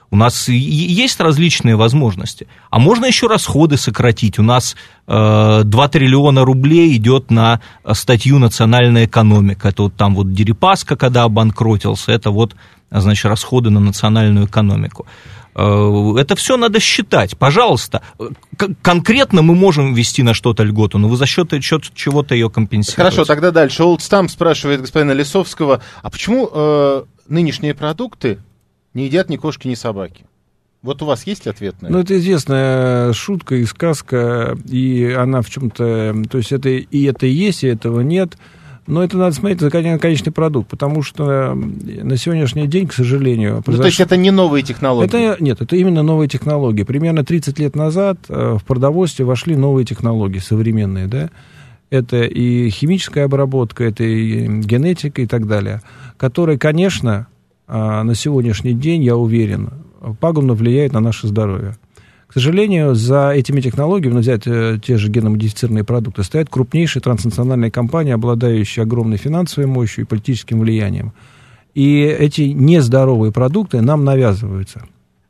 У нас есть различные возможности. А можно еще расходы сократить. У нас э, два триллиона рублей идет на статью «Национальная экономика». Это вот там вот Дерипаска, когда обанкротился, это вот, значит, расходы на национальную экономику. Э, это все надо считать. Пожалуйста, к- конкретно мы можем ввести на что-то льготу, но вы за счет чего-то ее компенсируете. Хорошо, тогда дальше. Олдстам спрашивает господина Лисовского, а почему э, нынешние продукты не едят ни кошки, ни собаки? Вот у вас есть ответ на это? Ну, это известная шутка и сказка, и она в чем-то... То есть это и это и есть, и этого нет. Но это надо смотреть на конечный продукт, потому что на сегодняшний день, к сожалению... Произош... Ну, то есть это не новые технологии? Это, нет, это именно новые технологии. Примерно тридцать лет назад в продовольствие вошли новые технологии, современные, да? Это и химическая обработка, это и генетика и так далее, которые, конечно... на сегодняшний день, я уверен, пагубно влияет на наше здоровье. К сожалению, за этими технологиями, взять те же генно-модифицированные продукты, стоят крупнейшие транснациональные компании, обладающие огромной финансовой мощью и политическим влиянием. И эти нездоровые продукты нам навязываются.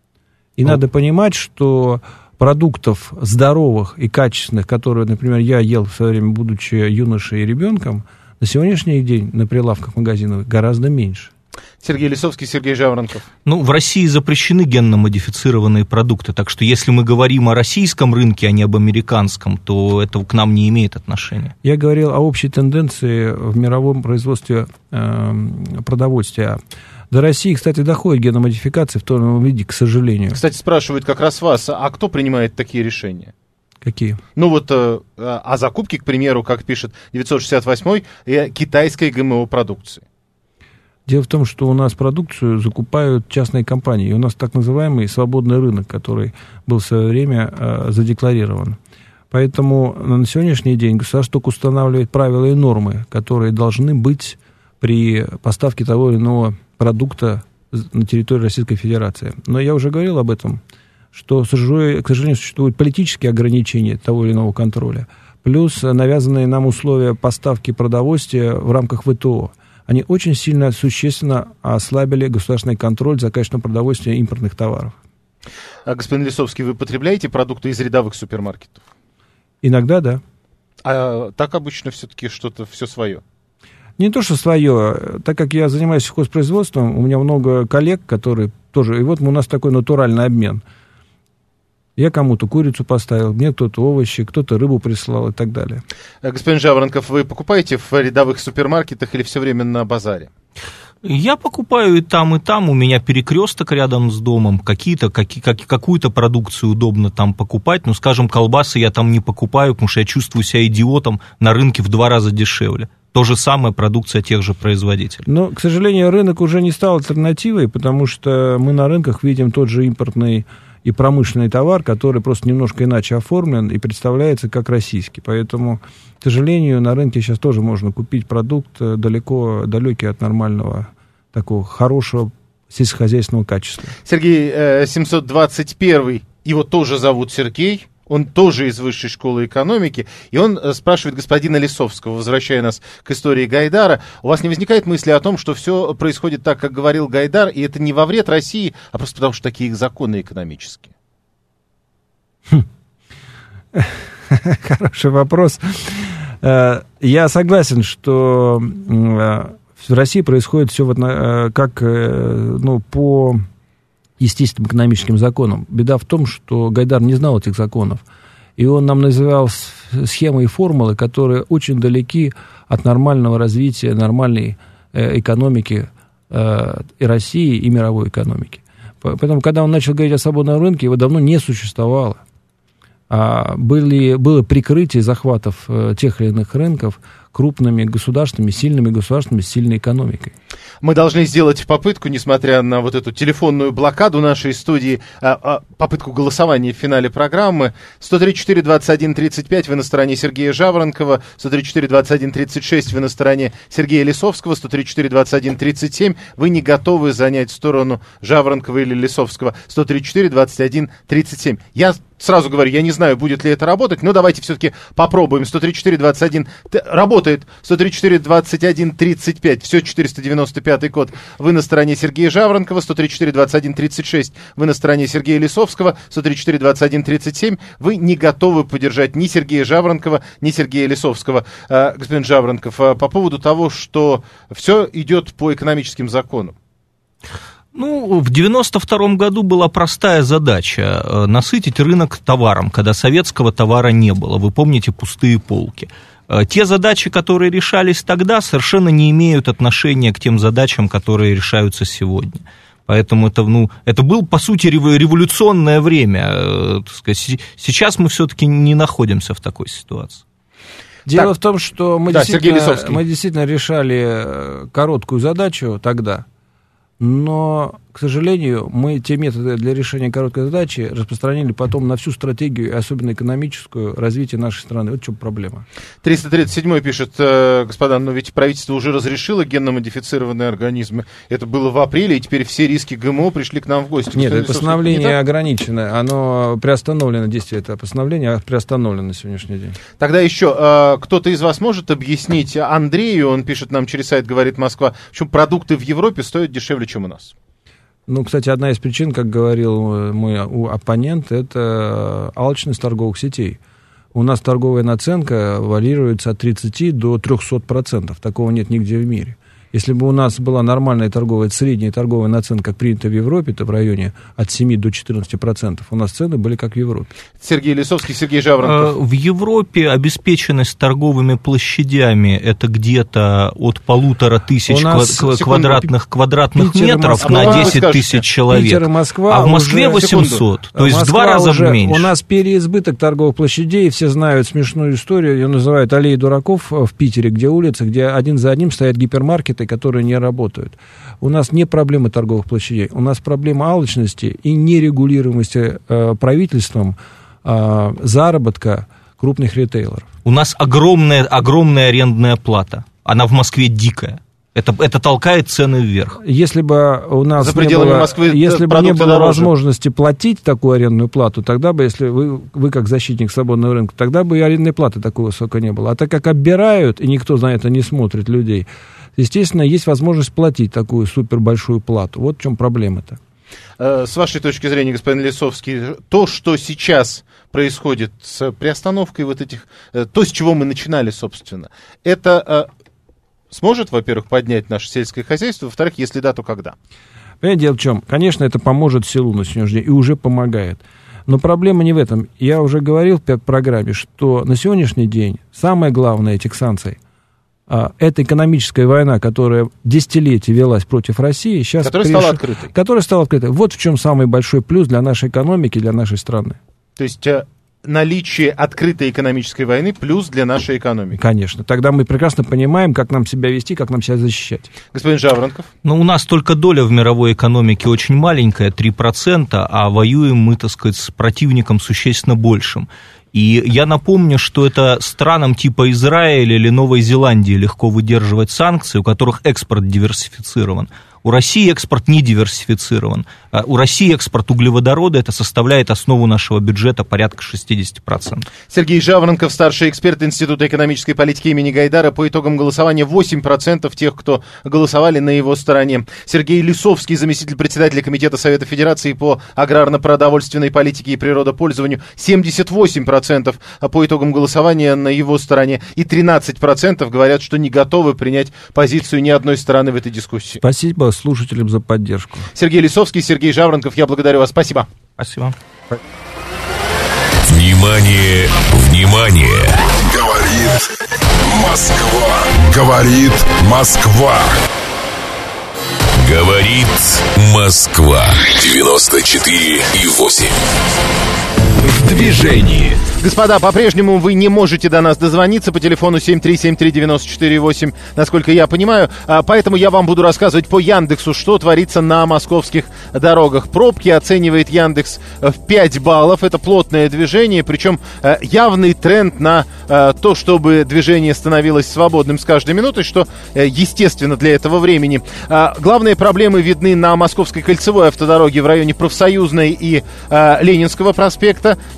И ну. надо понимать, что продуктов здоровых и качественных, которые, например, я ел в свое время, будучи юношей и ребенком, на сегодняшний день на прилавках магазинов гораздо меньше. Сергей Лисовский, Сергей Жаворонков. Ну, в России запрещены генно-модифицированные продукты, так что если мы говорим о российском рынке, а не об американском, то это к нам не имеет отношения. Я говорил о общей тенденции в мировом производстве э, продовольствия. До России, кстати, доходит геномодификация в том или ином виде, к сожалению. Кстати, спрашивают как раз вас, а кто принимает такие решения? Какие? Ну вот э, о закупке, к примеру, как пишет девятьсот шестьдесят восьмой, э, китайской ГМО-продукции. Дело в том, что у нас продукцию закупают частные компании. И у нас так называемый свободный рынок, который был в свое время э, задекларирован. Поэтому на сегодняшний день государство только устанавливает правила и нормы, которые должны быть при поставке того или иного продукта на территории Российской Федерации. Но я уже говорил об этом, что, к сожалению, существуют политические ограничения того или иного контроля, плюс навязанные нам условия поставки продовольствия в рамках ВТО. Они очень сильно, существенно ослабили государственный контроль за качеством продовольствия и импортных товаров. А, господин Лисовский, вы потребляете продукты из рядовых супермаркетов? Иногда, да. А так обычно все-таки что-то все свое? Не то, что свое. Так как я занимаюсь сельхозпроизводством, у меня много коллег, которые тоже... И вот у нас такой натуральный обмен. Я кому-то курицу поставил, мне кто-то овощи, кто-то рыбу прислал и так далее. Господин Жаворонков, вы покупаете в рядовых супермаркетах или все время на базаре? Я покупаю и там, и там. У меня перекресток рядом с домом. Какие-то, какие, как, какую-то продукцию удобно там покупать. Ну, скажем, колбасы я там не покупаю, потому что я чувствую себя идиотом, на рынке в два раза дешевле. То же самое продукция тех же производителей. Но, к сожалению, рынок уже не стал альтернативой, потому что мы на рынках видим тот же импортный и промышленный товар, который просто немножко иначе оформлен и представляется как российский. Поэтому, к сожалению, на рынке сейчас тоже можно купить продукт далеко, далекий от нормального, такого хорошего сельскохозяйственного качества. Сергей, э, семьсот двадцать первый, его тоже зовут Сергей, он тоже из Высшей школы экономики, и он спрашивает господина Лисовского, возвращая нас к истории Гайдара, у вас не возникает мысли о том, что все происходит так, как говорил Гайдар, и это не во вред России, а просто потому, что такие их законы экономические? Хороший вопрос. Я согласен, что в России происходит все как, ну, по... естественным экономическим законам. Беда в том, что Гайдар не знал этих законов. И он нам называл схемы и формулы, которые очень далеки от нормального развития, нормальной экономики и России, и мировой экономики. Поэтому, когда он начал говорить о свободном рынке, его давно не существовало. А были, было прикрытие захватов тех или иных рынков крупными государствами, сильными государствами с сильной экономикой. Мы должны сделать попытку, несмотря на вот эту телефонную блокаду нашей студии, попытку голосования в финале программы. сто тридцать четыре двадцать один тридцать пять вы на стороне Сергея Жаворонкова, сто тридцать четыре двадцать один тридцать шесть вы на стороне Сергея Лисовского, сто тридцать четыре двадцать один тридцать семь вы не готовы занять сторону Жаворонкова или Лисовского, сто тридцать четыре двадцать один тридцать семь. Я сразу говорю, я не знаю, будет ли это работать, но давайте все-таки попробуем. сто тридцать четыре двадцать один работает. работает. сто тридцать четыре двадцать один тридцать пять, все четыреста девяносто пятый код. Вы на стороне Сергея Жаворонкова. сто тридцать четыре двадцать один тридцать шесть. Вы на стороне Сергея Лисовского. сто тридцать четыре двадцать один тридцать семь. Вы не готовы поддержать ни Сергея Жаворонкова, ни Сергея Лисовского. А, господин Жаворонков, а, по поводу того, что все идет по экономическим законам. Ну, в девяносто втором году была простая задача – насытить рынок товаром, когда советского товара не было. Вы помните пустые полки. Те задачи, которые решались тогда, совершенно не имеют отношения к тем задачам, которые решаются сегодня. Поэтому это, ну, это было, по сути, революционное время. Сейчас мы все-таки не находимся в такой ситуации. Дело так. в том, что мы, да, действительно, мы действительно решали короткую задачу тогда, но, к сожалению, мы те методы для решения короткой задачи распространили потом на всю стратегию, особенно экономическую, развития нашей страны. Вот в чем проблема. триста тридцать седьмой пишет, э, господа, но ведь правительство уже разрешило генно-модифицированные организмы. Это было в апреле, и теперь все риски ГМО пришли к нам в гости. Нет, это постановление ограничено, оно приостановлено, действие это постановление приостановлено на сегодняшний день. Тогда еще, э, кто-то из вас может объяснить Андрею, он пишет нам через сайт «Говорит Москва», почему продукты в Европе стоят дешевле, чем у нас? Ну, кстати, одна из причин, как говорил мой оппонент, это алчность торговых сетей. У нас торговая наценка варьируется от тридцати до трехсот процентов. Такого нет нигде в мире. Если бы у нас была нормальная торговая, средняя торговая наценка, как принято в Европе, то в районе от семи до четырнадцати процентов, у нас цены были как в Европе. Сергей Лисовский, Сергей Жаворонков. В Европе обеспеченность торговыми площадями это где-то от полутора тысяч квад- квадратных, квадратных Питер, метров Москва, на десять тысяч человек. Питер и Москва а в Москве уже, восемьсот, секунду. То есть Москва в два раза уже, меньше. У нас переизбыток торговых площадей, все знают смешную историю, ее называют аллеей дураков в Питере, где улицы, где один за одним стоят гипермаркеты, которые не работают. У нас не проблема торговых площадей, у нас проблема алчности и нерегулируемости э, правительством э, заработка крупных ритейлеров. У нас огромная, огромная арендная плата, она в Москве дикая. Это, это толкает цены вверх. Если бы у нас За не было, Москвы если бы не было дороже. возможности платить такую арендную плату, тогда бы, если вы, вы как защитник свободного рынка, тогда бы и арендной платы такой высокой не было. А так как оббирают, и никто на это не смотрит людей, естественно, есть возможность платить такую супербольшую плату. Вот в чем проблема-то. С вашей точки зрения, господин Лисовский, то, что сейчас происходит с приостановкой вот этих, то, с чего мы начинали, собственно, это сможет, во-первых, поднять наше сельское хозяйство, во-вторых, если да, то когда? Понимаете, дело в чем? Конечно, это поможет селу на сегодняшний день и уже помогает. Но проблема не в этом. Я уже говорил в программе, что на сегодняшний день самое главное этих санкций — это экономическая война, которая десятилетия велась против России, сейчас которая приш... стала открытой. Которая стала открытой. Вот в чем самый большой плюс для нашей экономики, для нашей страны. То есть наличие открытой экономической войны плюс для нашей экономики. Конечно. Тогда мы прекрасно понимаем, как нам себя вести, как нам себя защищать. Господин Жаворонков. Ну, у нас только доля в мировой экономике очень маленькая, три процента, а воюем мы, так сказать, с противником существенно большим. И я напомню, что это странам типа Израиля или Новой Зеландии легко выдерживать санкции, у которых экспорт диверсифицирован. У России экспорт не диверсифицирован. У России экспорт углеводорода, это составляет основу нашего бюджета порядка шестьдесят процентов. Сергей Жаворонков, старший эксперт Института экономической политики имени Гайдара. По итогам голосования восемь процентов тех, кто голосовали на его стороне. Сергей Лисовский, заместитель председателя Комитета Совета Федерации по аграрно-продовольственной политике и природопользованию. семьдесят восемь процентов по итогам голосования на его стороне. И тринадцать процентов говорят, что не готовы принять позицию ни одной стороны в этой дискуссии. Спасибо слушателям за поддержку. Сергей Лисовский, Сергей Жаворонков, я благодарю вас. Спасибо. Спасибо. Внимание, внимание! Говорит Москва. Говорит Москва. Говорит Москва. девяносто четыре и восемь. В движении. Господа, по-прежнему вы не можете до нас дозвониться по телефону семь три семь три девять четыре восемь, насколько я понимаю. Поэтому я вам буду рассказывать по Яндексу, что творится на московских дорогах. Пробки оценивает Яндекс в пять баллов. Это плотное движение, причем явный тренд на то, чтобы движение становилось свободным с каждой минутой, что естественно для этого времени. Главные проблемы видны на Московской кольцевой автодороге в районе Профсоюзной и Ленинского проспекта.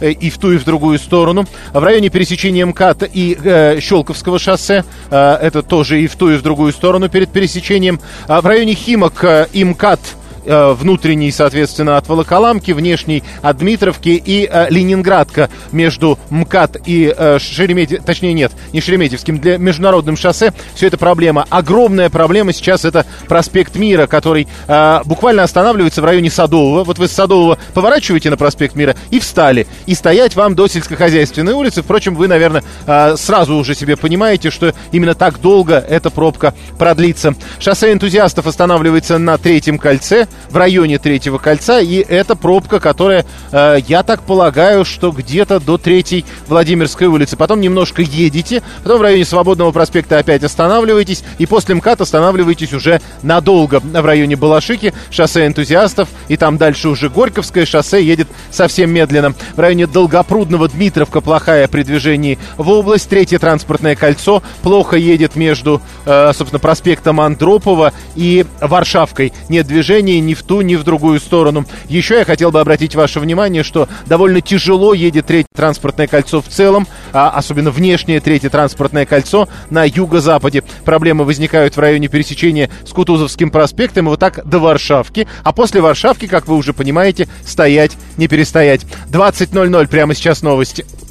и в ту, и в другую сторону. В районе пересечения МКАД и э, Щелковского шоссе, э, это тоже и в ту, и в другую сторону перед пересечением. А в районе Химок э, и МКАД, внутренний, соответственно, от Волоколамки, внешний от Дмитровки, и э, Ленинградка между МКАД и э, Шереметьевским, точнее нет, не Шереметьевским, для международным шоссе. Все это проблема. Огромная проблема сейчас это проспект Мира, который э, буквально останавливается в районе Садового. Вот вы с Садового поворачиваете на проспект Мира и встали. И стоять вам до Сельскохозяйственной улицы. Впрочем, вы, наверное, э, сразу уже себе понимаете, что именно так долго эта пробка продлится. Шоссе энтузиастов останавливается на Третьем кольце, в районе Третьего кольца, и это пробка, которая, э, я так полагаю, что где-то до Третьей Владимирской улицы. Потом немножко едете, потом в районе Свободного проспекта опять останавливаетесь, и после МКАД останавливаетесь уже надолго в районе Балашихи, шоссе энтузиастов, и там дальше уже Горьковское шоссе едет совсем медленно. В районе Долгопрудного Дмитровка плохая при движении в область. Третье транспортное кольцо плохо едет между, э, собственно, проспектом Андропова и Варшавкой. Нет движения ни в ту, ни в другую сторону. Еще я хотел бы обратить ваше внимание, что довольно тяжело едет Третье транспортное кольцо в целом, а особенно внешнее Третье транспортное кольцо на юго-западе. Проблемы возникают в районе пересечения с Кутузовским проспектом, и вот так до Варшавки. А после Варшавки, как вы уже понимаете, стоять, не перестоять. двадцать ноль ноль, прямо сейчас новости.